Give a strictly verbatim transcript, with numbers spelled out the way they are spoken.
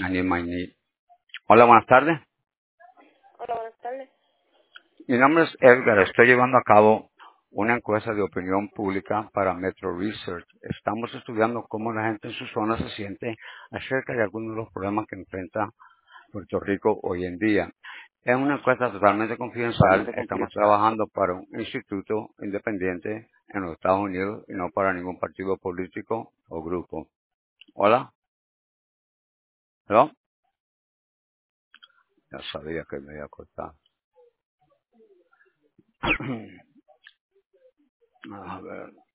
I need my need. Hola, buenas tardes. Hola, buenas tardes. Mi nombre es Edgar. Estoy llevando a cabo una encuesta de opinión pública para Metro Research. Estamos estudiando cómo la gente en su zona se siente acerca de algunos de los problemas que enfrenta Puerto Rico hoy en día. Es una encuesta totalmente confidencial. Totalmente Estamos confianza. trabajando para un instituto independiente en los Estados Unidos y no para ningún partido político o grupo. Hola. ¿Hello? Ya sabía que me iba a cortar. A ver.